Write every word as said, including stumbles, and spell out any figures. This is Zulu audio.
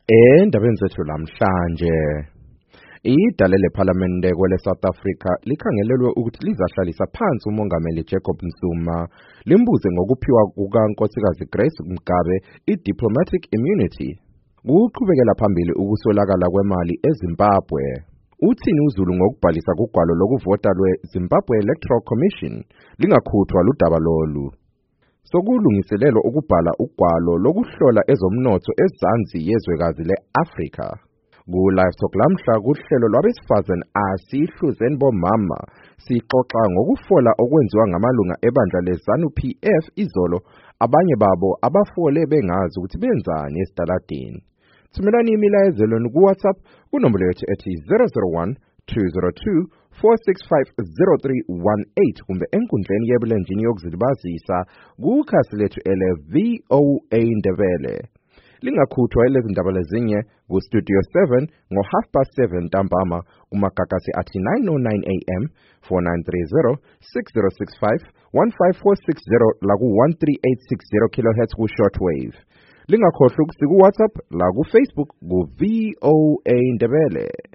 Endabeni zethu lamhlanje idale leParliament kwele South Africa likhangelelwe ukuthi lizahlalisa phansi umongameli Jacob Zuma limbuze ngokuphiwa kukaNkosikazi Grace Mugabe i-diplomatic immunity. Kuqhubekela phambili ukuswelakala kwemali eZimbabwe. Uthini uZulu ngokubhalisa kugwalo lokuvota lweZimbabwe Electoral Commission lingakhuthwa ludaba lolu. Sokulungiselelwa ukubhala ugwalo lokuhlola ezomnotho ezansi yezwekazi le-Afrika. Ku-Live Talk lamhla kuhlelo lwabesifazane asihluzeni bomama sixoxa ngokufola okwenziwa ngamalunga ebandla leZANU-P F izolo abanye babo abafole bengazi ukuthi benzani esitaladini. Thumelani imilayezelweni ku-WhatsApp kunombolo yethu ethi zero zero one two zero two four six five zero three one eight kumbe enkundleni yebulenjini yokuzilibazisa kukhasi lethu ele V O A Ndebele. Lingakhuthwa lezi ndaba lezinye ku-Studio seven ngo half past seven ntambama kumagagasi athi nine oh nine A M four nine three zero six zero six five one five four six zero la ku one three eight six zero kilohertz ku shortwave. Lingakhohlwa ukusiku WhatsApp la ku Facebook ku V O A Ndebele.